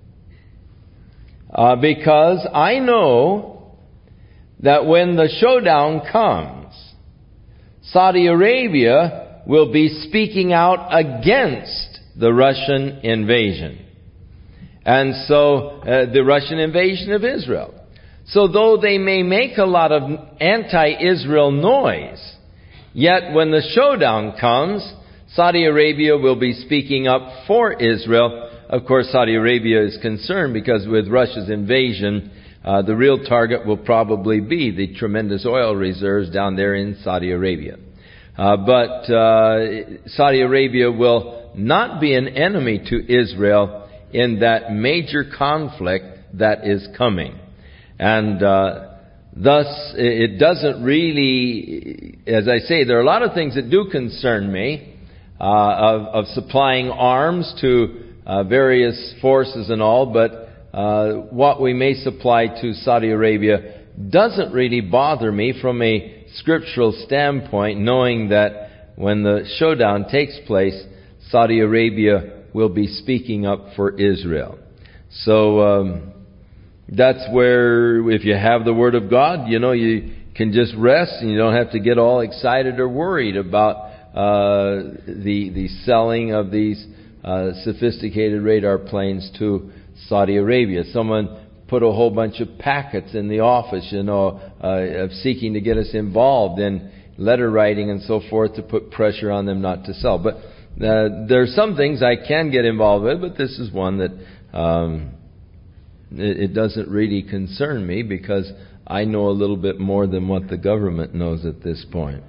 Uh, because I know that when the showdown comes, Saudi Arabia will be speaking out against the Russian invasion. And so, uh, the Russian invasion of Israel. So though they may make a lot of anti-Israel noise, yet when the showdown comes, Saudi Arabia will be speaking up for Israel. Of course, Saudi Arabia is concerned because with Russia's invasion, uh, the real target will probably be the tremendous oil reserves down there in Saudi Arabia. Uh, but uh, Saudi Arabia will not be an enemy to Israel in that major conflict that is coming. And uh, thus, it doesn't really, as I say, there are a lot of things that do concern me, uh, of, of supplying arms to uh, various forces and all, but uh, what we may supply to Saudi Arabia doesn't really bother me from a scriptural standpoint, knowing that when the showdown takes place, Saudi Arabia will be speaking up for Israel. So um, that's where, if you have the Word of God, you know, you can just rest and you don't have to get all excited or worried about uh, the the selling of these uh, sophisticated radar planes to Saudi Arabia. Someone put a whole bunch of packets in the office, you know, uh, of seeking to get us involved in letter writing and so forth to put pressure on them not to sell. But Uh, there are some things I can get involved with, but this is one that um, it, it doesn't really concern me because I know a little bit more than what the government knows at this point.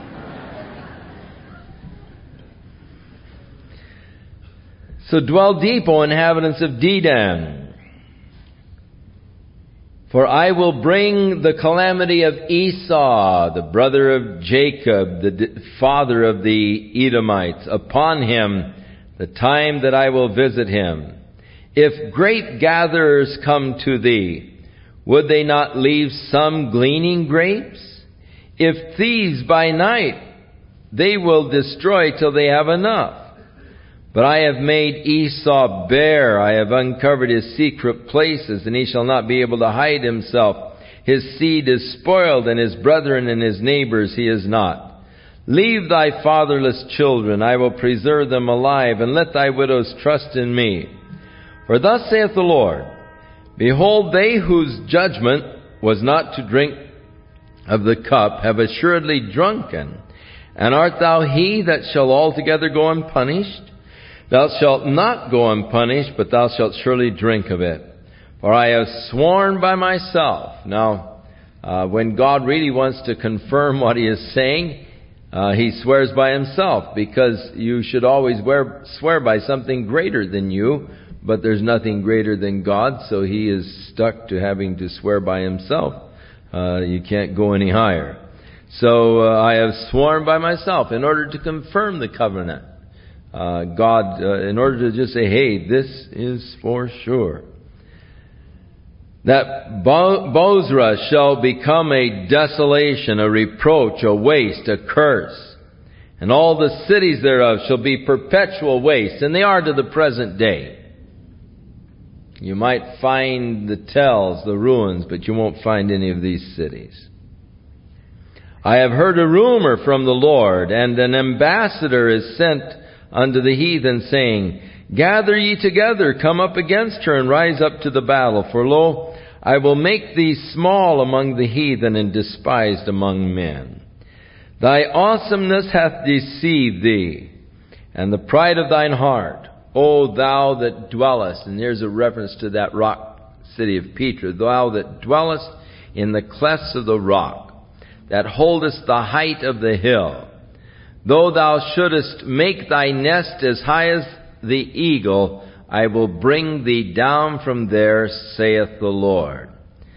So dwell deep, O inhabitants of Dedan, for I will bring the calamity of Esau, the brother of Jacob, the father of the Edomites, upon him the time that I will visit him. If grape gatherers come to thee, would they not leave some gleaning grapes? If thieves by night, they will destroy till they have enough. But I have made Esau bare, I have uncovered his secret places, and he shall not be able to hide himself. His seed is spoiled, and his brethren and his neighbors he is not. Leave thy fatherless children, I will preserve them alive, and let thy widows trust in me. For thus saith the Lord, Behold, they whose judgment was not to drink of the cup have assuredly drunken. And art thou he that shall altogether go unpunished? Thou shalt not go unpunished, but thou shalt surely drink of it. For I have sworn by myself. Now, uh, when God really wants to confirm what He is saying, uh, He swears by Himself, because you should always wear, swear by something greater than you, but there's nothing greater than God, so He is stuck to having to swear by Himself. Uh, you can't go any higher. So uh, I have sworn by myself in order to confirm the covenant. Uh, God, uh, in order to just say, hey, this is for sure. That Bo- Bozrah shall become a desolation, a reproach, a waste, a curse. And all the cities thereof shall be perpetual waste. And they are to the present day. You might find the tells, the ruins, but you won't find any of these cities. I have heard a rumor from the Lord, and an ambassador is sent unto the heathen, saying, Gather ye together, come up against her, and rise up to the battle. For lo, I will make thee small among the heathen, and despised among men. Thy awesomeness hath deceived thee, and the pride of thine heart, O thou that dwellest, and here's a reference to that rock city of Petra, thou that dwellest in the clefts of the rock, that holdest the height of the hill. Though thou shouldest make thy nest as high as the eagle, I will bring thee down from there, saith the Lord.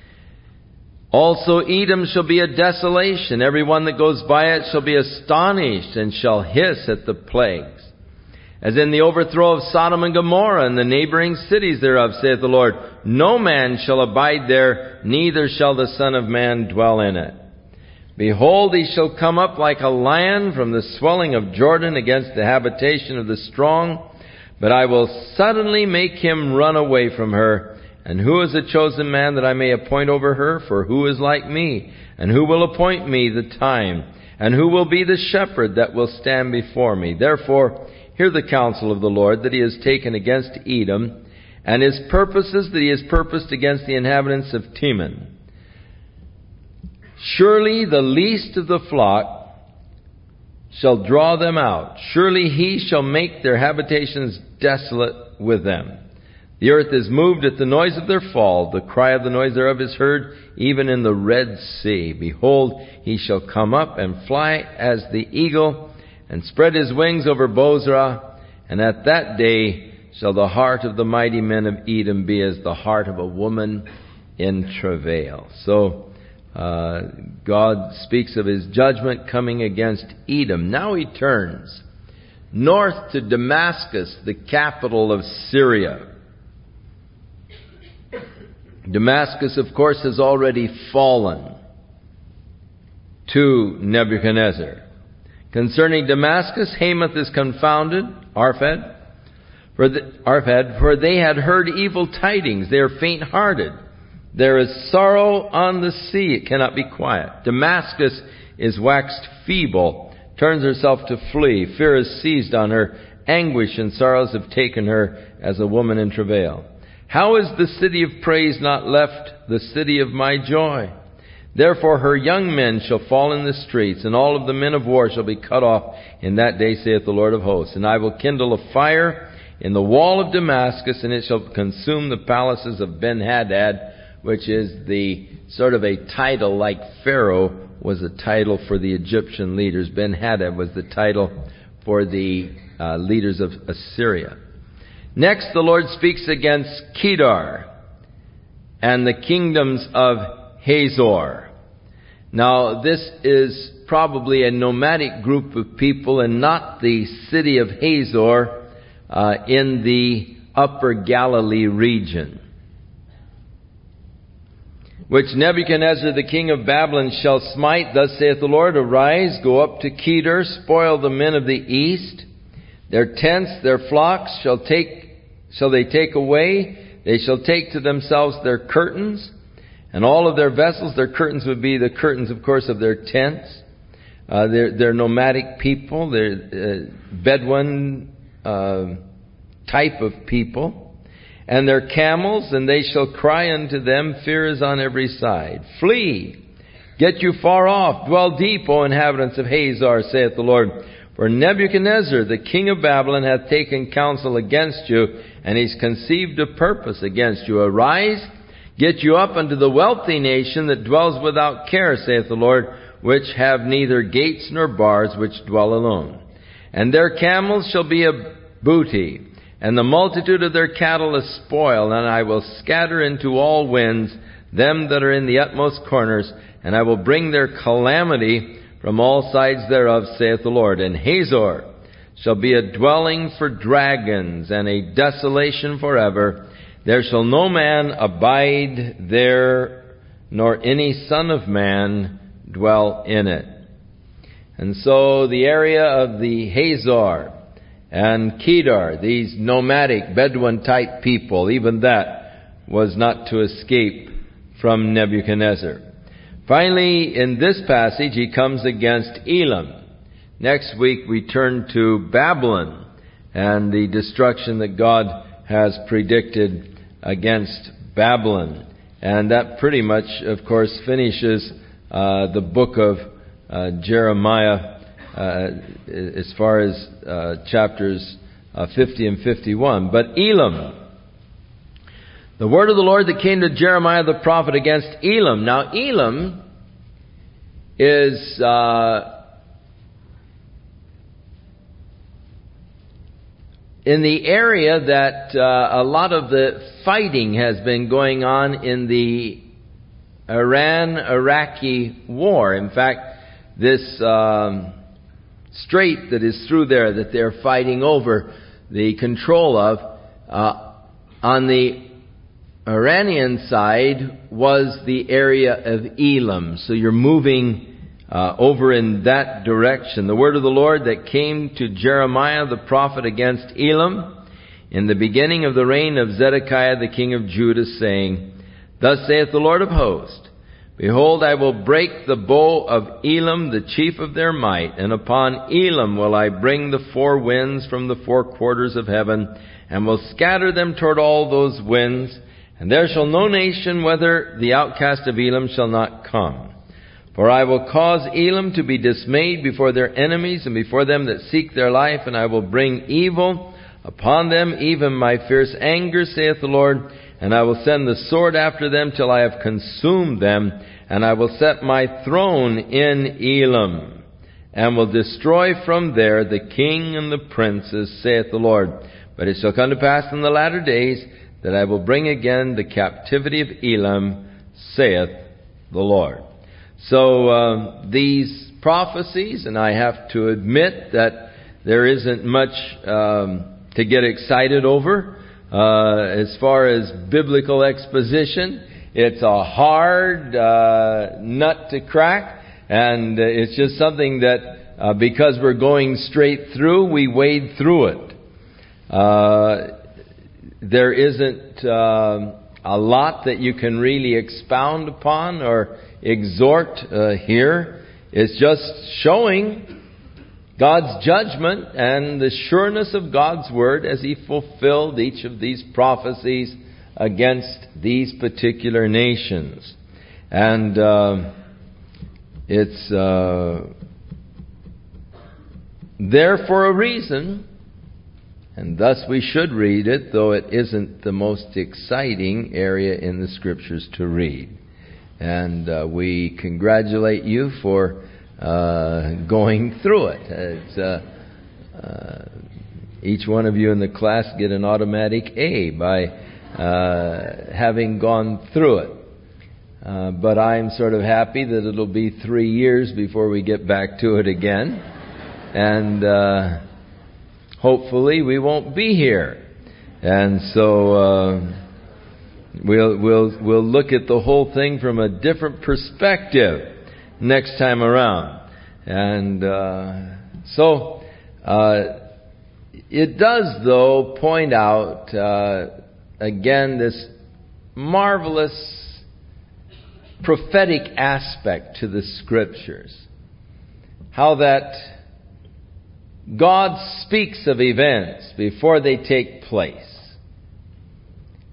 Also Edom shall be a desolation. Every one that goes by it shall be astonished, and shall hiss at the plagues. As in the overthrow of Sodom and Gomorrah and the neighboring cities thereof, saith the Lord, no man shall abide there, neither shall the Son of Man dwell in it. Behold, he shall come up like a lion from the swelling of Jordan against the habitation of the strong. But I will suddenly make him run away from her. And who is the chosen man that I may appoint over her? For who is like me? And who will appoint me the time? And who will be the shepherd that will stand before me? Therefore, hear the counsel of the Lord that He has taken against Edom, and His purposes that He has purposed against the inhabitants of Teman. Surely the least of the flock shall draw them out. Surely he shall make their habitations desolate with them. The earth is moved at the noise of their fall. The cry of the noise thereof is heard even in the Red Sea. Behold, he shall come up and fly as the eagle, and spread his wings over Bozrah. And at that day shall the heart of the mighty men of Edom be as the heart of a woman in travail. So, Uh, God speaks of His judgment coming against Edom. Now He turns north to Damascus, the capital of Syria. Damascus, of course, has already fallen to Nebuchadnezzar. Concerning Damascus, Hamath is confounded, Arphad, for the, Arphad, for they had heard evil tidings. They are faint-hearted. There is sorrow on the sea, it cannot be quiet. Damascus is waxed feeble, turns herself to flee. Fear is seized on her. Anguish and sorrows have taken her as a woman in travail. How is the city of praise not left, the city of my joy? Therefore her young men shall fall in the streets, and all of the men of war shall be cut off in that day, saith the Lord of hosts. And I will kindle a fire in the wall of Damascus, and it shall consume the palaces of Ben-Hadad, which is the sort of a title like Pharaoh was a title for the Egyptian leaders. Ben-Hadad was the title for the uh, leaders of Assyria. Next, the Lord speaks against Kedar and the kingdoms of Hazor. Now, this is probably a nomadic group of people and not the city of Hazor uh, in the upper Galilee region, which Nebuchadnezzar the king of Babylon shall smite. Thus saith the Lord, arise, go up to Kedar, spoil the men of the east. Their tents, their flocks shall take, shall they take away. They shall take to themselves their curtains, and all of their vessels. Their curtains would be the curtains, of course, of their tents. Uh, they're, they're nomadic people. They're uh, Bedouin uh, type of people. and their camels, and they shall cry unto them, fear is on every side. Flee, get you far off, dwell deep, O inhabitants of Hazor, saith the Lord. For Nebuchadnezzar, the king of Babylon, hath taken counsel against you, and he's conceived a purpose against you. Arise, get you up unto the wealthy nation that dwells without care, saith the Lord, which have neither gates nor bars, which dwell alone. And their camels shall be a booty, and the multitude of their cattle a spoil, and I will scatter into all winds them that are in the utmost corners, and I will bring their calamity from all sides thereof, saith the Lord. And Hazor shall be a dwelling for dragons, and a desolation forever. There shall no man abide there, nor any son of man dwell in it. And so the area of the Hazor and Kedar, these nomadic Bedouin-type people, even that was not to escape from Nebuchadnezzar. Finally, in this passage, he comes against Elam. Next week, we turn to Babylon and the destruction that God has predicted against Babylon. And that pretty much, of course, finishes uh, the book of uh, Jeremiah uh, as far as uh, chapters uh, fifty and fifty-one. But Elam, the word of the Lord that came to Jeremiah the prophet against Elam. Now, Elam is uh, in the area that uh, a lot of the fighting has been going on in the Iran-Iraqi war. In fact, this um, strait that is through there that they're fighting over the control of, uh, on the Iranian side was the area of Elam. So you're moving uh, over in that direction. The word of the Lord that came to Jeremiah the prophet against Elam in the beginning of the reign of Zedekiah the king of Judah, saying, Thus saith the Lord of hosts, Behold, I will break the bow of Elam, the chief of their might, and upon Elam will I bring the four winds from the four quarters of heaven, and will scatter them toward all those winds, and there shall no nation, whether the outcast of Elam, shall not come. For I will cause Elam to be dismayed before their enemies, and before them that seek their life, and I will bring evil upon them, even my fierce anger, saith the Lord, and I will send the sword after them till I have consumed them, and I will set my throne in Elam, and will destroy from there the king and the princes, saith the Lord. But it shall come to pass in the latter days that I will bring again the captivity of Elam, saith the Lord. So uh, these prophecies, and I have to admit that there isn't much um, to get excited over. Uh, as far as biblical exposition, it's a hard uh, nut to crack, and it's just something that uh, because we're going straight through, we wade through it. Uh, there isn't uh, a lot that you can really expound upon or exhort uh, here. It's just showing God's judgment and the sureness of God's word as He fulfilled each of these prophecies against these particular nations. And uh, it's uh, there for a reason, and thus we should read it, though it isn't the most exciting area in the Scriptures to read. And uh, we congratulate you for Uh, going through it. It's, uh, uh, each one of you in the class get an automatic A by uh, having gone through it. Uh, but I'm sort of happy that it'll be three years before we get back to it again. And uh, hopefully we won't be here. And so uh, we'll, we'll, we'll look at the whole thing from a different perspective next time around. And uh, so uh, it does, though, point out uh, again this marvelous prophetic aspect to the Scriptures. How that God speaks of events before they take place.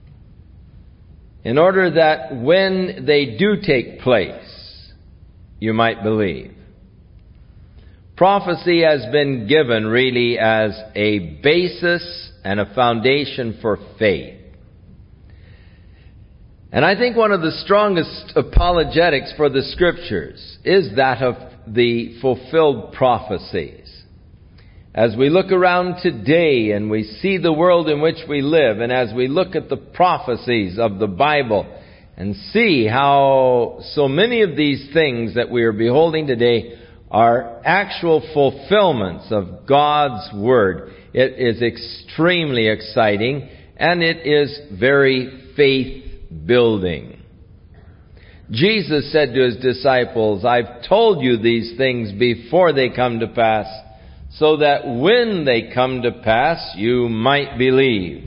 in order that when they do take place, you might believe. Prophecy has been given really as a basis and a foundation for faith. And I think one of the strongest apologetics for the Scriptures is that of the fulfilled prophecies. As we look around today and we see the world in which we live, and as we look at the prophecies of the Bible and see how so many of these things that we are beholding today are actual fulfillments of God's Word, it is extremely exciting and it is very faith-building. Jesus said to His disciples, "I've told you these things before they come to pass, so that when they come to pass, you might believe."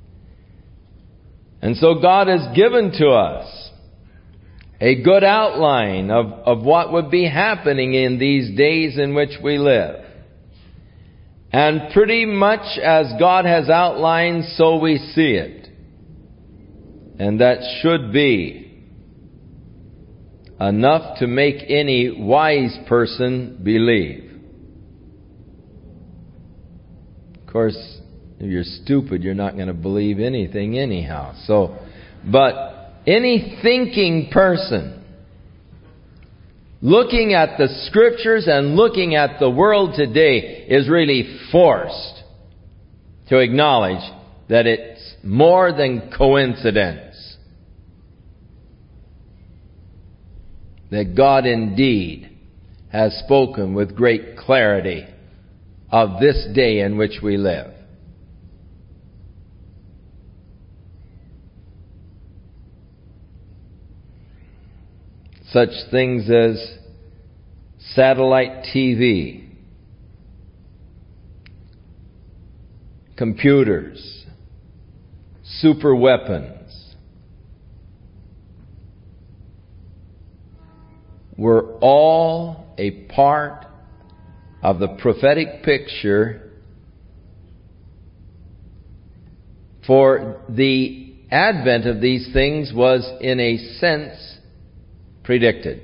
And so God has given to us a good outline of, of what would be happening in these days in which we live. And pretty much as God has outlined, so we see it. And that should be enough to make any wise person believe. Of course, if you're stupid, you're not going to believe anything anyhow. So, but any thinking person looking at the Scriptures and looking at the world today is really forced to acknowledge that it's more than coincidence. That God indeed has spoken with great clarity of this day in which we live. Such things as satellite T V, computers, super weapons, were all a part of the prophetic picture for the advent of these things was, in a sense, predicted.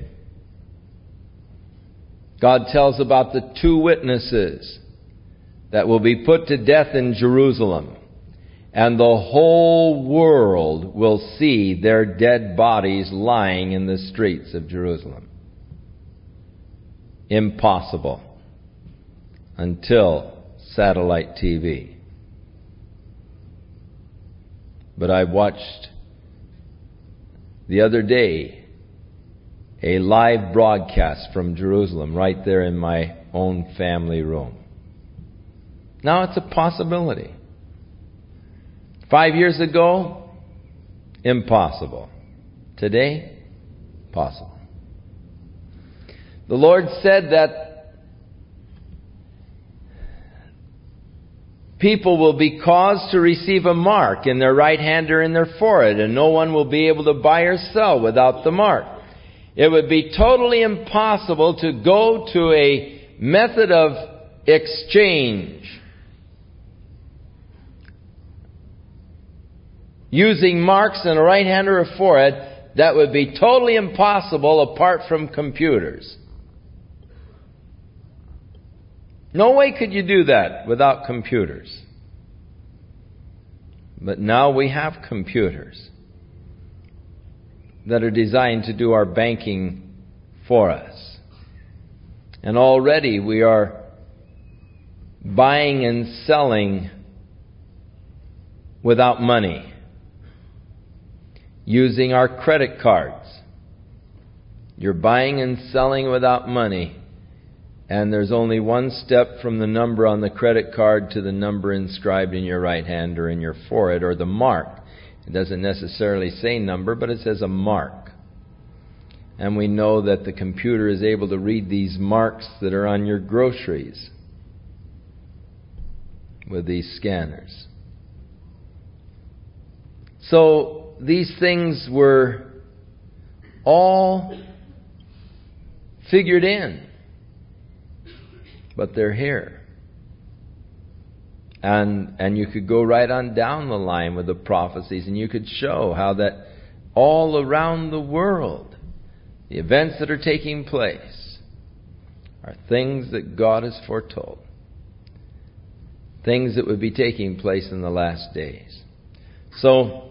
God tells about the two witnesses that will be put to death in Jerusalem, and the whole world will see their dead bodies lying in the streets of Jerusalem. Impossible until satellite T V. But I watched the other day a live broadcast from Jerusalem right there in my own family room. Now it's a possibility. Five years ago, impossible. Today, possible. The Lord said that people will be caused to receive a mark in their right hand or in their forehead, and no one will be able to buy or sell without the mark. It would be totally impossible to go to a method of exchange using marks in a right hand or a forehead. That would be totally impossible apart from computers. No way could you do that without computers. But now we have computers that are designed to do our banking for us. And already we are buying and selling without money, using our credit cards. You're buying and selling without money, and there's only one step from the number on the credit card to the number inscribed in your right hand or in your forehead, or the mark. It doesn't necessarily say number, but it says a mark. And we know that the computer is able to read these marks that are on your groceries with these scanners. So these things were all figured in, but they're here. And and you could go right on down the line with the prophecies, and you could show how that all around the world, the events that are taking place, are things that God has foretold. Things that would be taking place in the last days. So,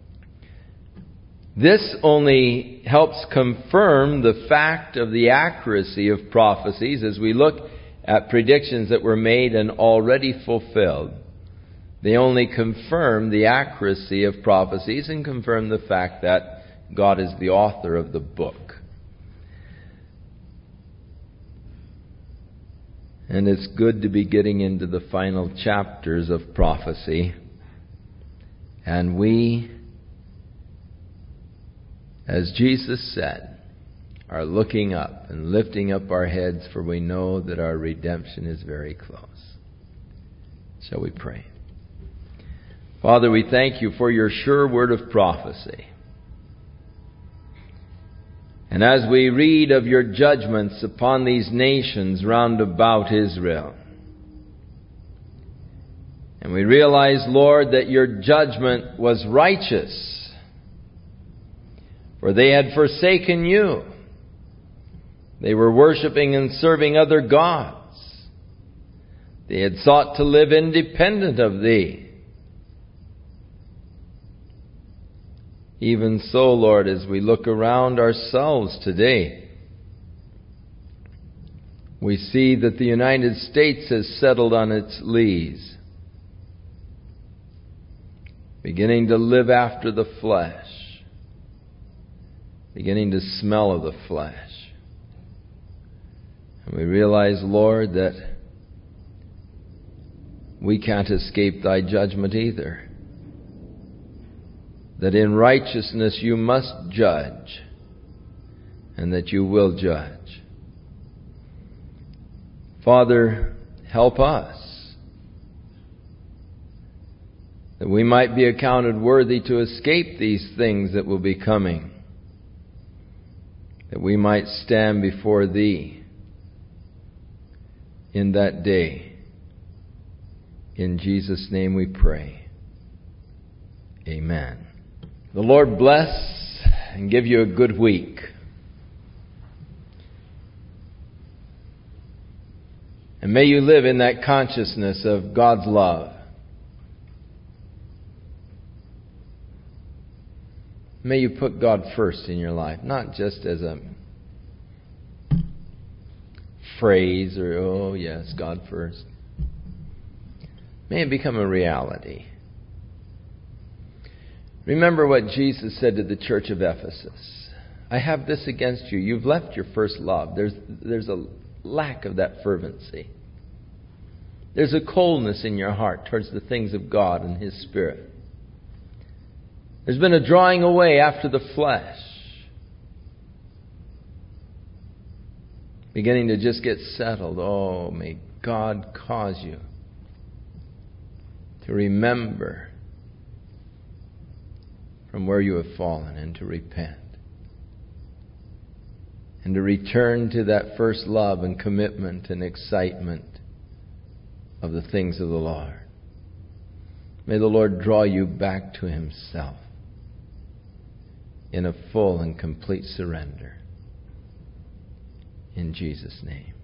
this only helps confirm the fact of the accuracy of prophecies as we look at predictions that were made and already fulfilled. They only confirm the accuracy of prophecies and confirm the fact that God is the author of the book. And it's good to be getting into the final chapters of prophecy. And we, as Jesus said, are looking up and lifting up our heads, for we know that our redemption is very close. Shall we pray? Father, we thank you for your sure word of prophecy. And as we read of your judgments upon these nations round about Israel, and we realize, Lord, that your judgment was righteous, for they had forsaken you. They were worshiping and serving other gods. They had sought to live independent of thee. Even so, Lord, as we look around ourselves today, we see that the United States has settled on its lees, beginning to live after the flesh, beginning to smell of the flesh. And we realize, Lord, that we can't escape thy judgment either. That in righteousness you must judge, and that you will judge. Father, help us, that we might be accounted worthy to escape these things that will be coming, that we might stand before thee in that day. In Jesus' name we pray. Amen. The Lord bless and give you a good week. And may you live in that consciousness of God's love. May you put God first in your life, not just as a phrase or, oh yes, God first. May it become a reality. Remember what Jesus said to the church of Ephesus. I have this against you. You've left your first love. There's, there's a lack of that fervency. There's a coldness in your heart towards the things of God and His Spirit. There's been a drawing away after the flesh, beginning to just get settled. Oh, may God cause you to remember from where you have fallen and to repent. And to return to that first love and commitment and excitement of the things of the Lord. May the Lord draw you back to Himself in a full and complete surrender. In Jesus' name.